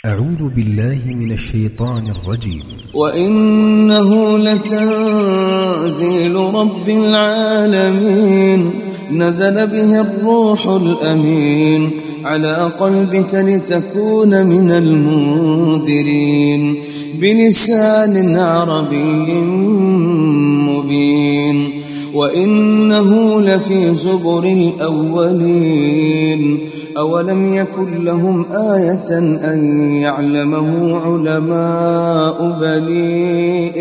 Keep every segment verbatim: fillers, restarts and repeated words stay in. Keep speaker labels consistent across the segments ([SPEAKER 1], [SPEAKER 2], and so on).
[SPEAKER 1] أعوذ بالله من الشيطان الرجيم.
[SPEAKER 2] وإنه لتنزيل رب العالمين نزل به الروح الأمين على قلبك لتكون من المنذرين بلسان عربي مبين. وإنه لفي زبر الأولين أولم يكن لهم آية أن يعلمه علماء بني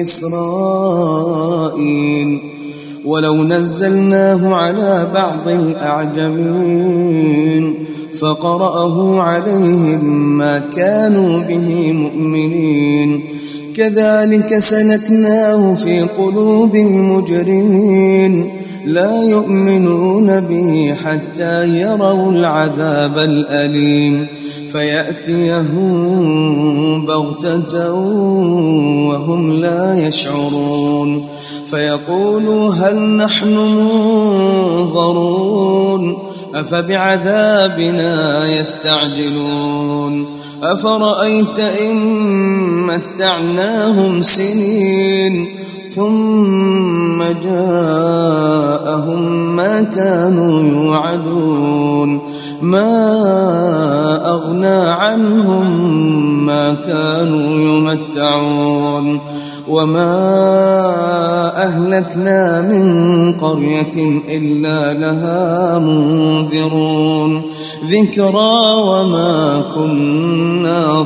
[SPEAKER 2] إسرائيل ولو نزلناه على بعض الأعجمين فقرأه عليهم ما كانوا به مؤمنين كذلك سلكناه في قلوب المجرمين لا يؤمنون به حتى يروا العذاب الأليم فيأتيهم بغتة وهم لا يشعرون فيقولوا هل نحن منظرون أفبعذابنا يستعجلون أفرأيت إن متعناهم سنين ثم جاءهم ما كانوا يوعدون ما أغنى عنهم ما كانوا يمتعون وما أهلكنا من قرية إلا لها منذرون ذكرى وما كنا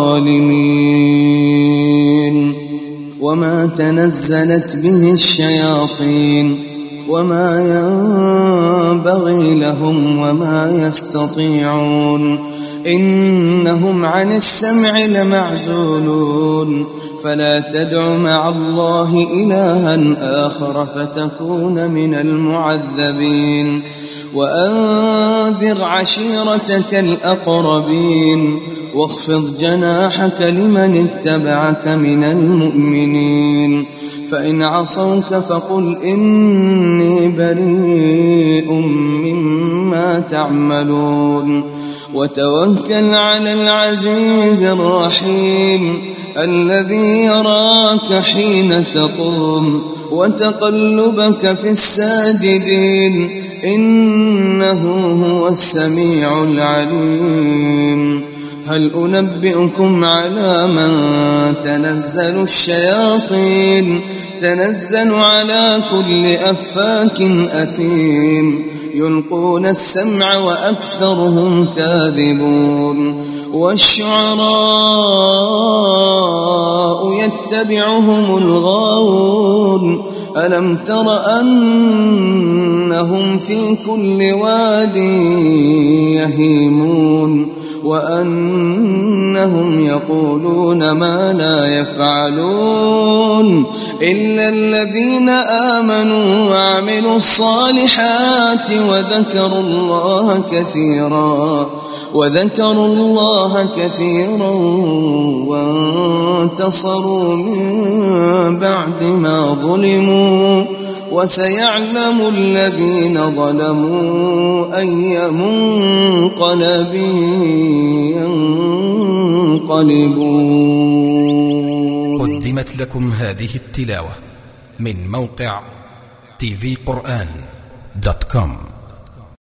[SPEAKER 2] ظالمين. وما تنزلت به الشياطين وما ينبغي لهم وما يستطيعون إنهم عن السمع لمعزولون فلا تدع مع الله إلها آخر فتكون من المعذبين. وأنذر عشيرتك الأقربين واخفض جناحك لمن اتبعك من المؤمنين فإن عصوك فقل إني بريء مما تعملون وتوكل على العزيز الرحيم الذي يراك حين تقوم وتقلبك في الساجدين إنه هو السميع العليم. هل أنبئكم على من تنزل الشياطين تنزل على كل أفاك أثيم يلقون السمع وأكثرهم كاذبون والشعراء يتبعهم الغاوون ألم تر أنهم في كل واد يهيمون وأنهم يقولون ما لا يفعلون إلا الذين آمنوا وعملوا الصالحات وذكروا الله كثيرا وذكروا الله كثيرا وانتصروا من بعد ما ظلموا وسيعلم الذين ظلموا أي منقلب ينقلبون.
[SPEAKER 1] قدمت لكم هذه التلاوة من موقع تي في قرآن دوت كوم.